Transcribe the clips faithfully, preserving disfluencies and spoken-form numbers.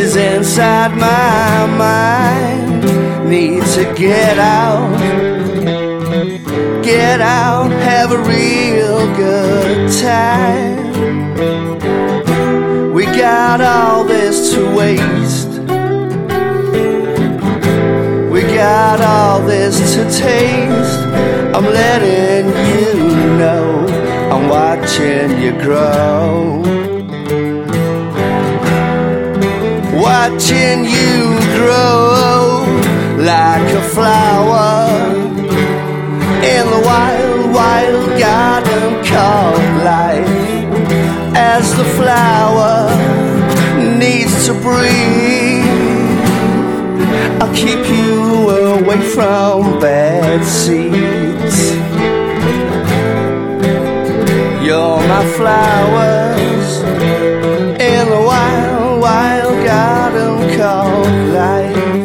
voices inside my mind need to get out, get out, have a real good time. We got all this to waste, we got all this to taste. I'm letting you know I'm watching you grow, watching you grow like a flower in the wild, wild garden called life. As the flower needs to breathe, I'll keep you away from bad seeds. You're my flowers in the wild, wild garden called life.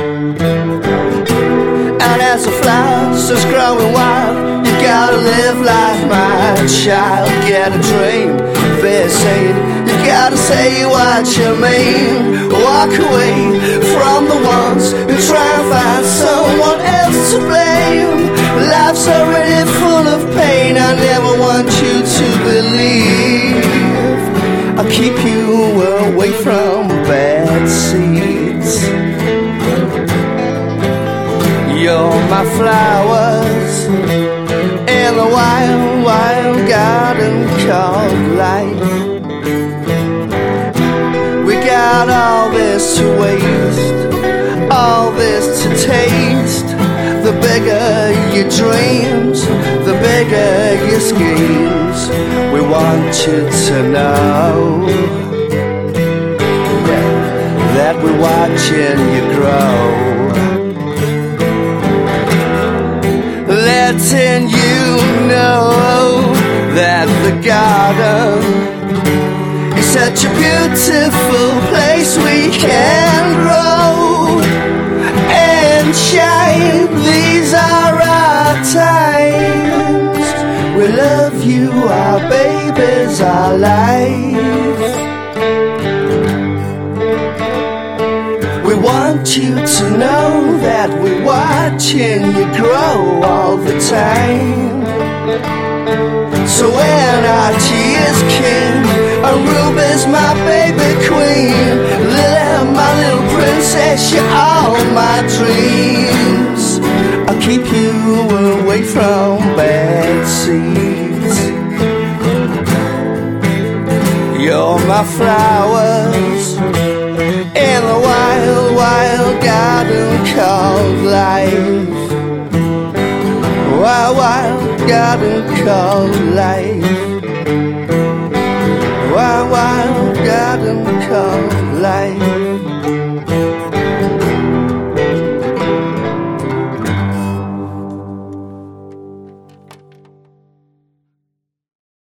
And as the flowers just growing wild, you gotta live life, my child. Get a dream, they're saying you gotta say what you mean. Walk away from the ones who try and find someone else to blame. Life's already full of pain, I never want you to believe. I'll keep you away from bad seeds. You're my flowers in the wild, wild garden called life. We got all this to waste, all this to taste. The bigger your dreams, the bigger your schemes. We want you to know that we're watching you grow, letting you know that the garden is such a beautiful place we can grow and shine. These are our times. We love you, our babies, our life. We want you to know that we're watching you grow all the time. So when our tears king, and Ruby's my baby queen, Lily, my little princess, you're all my dreams. I'll keep you away from bad seeds. You're my flowers in the wild, wild garden called life. Wild, wild garden called life. Wild, wild garden called life.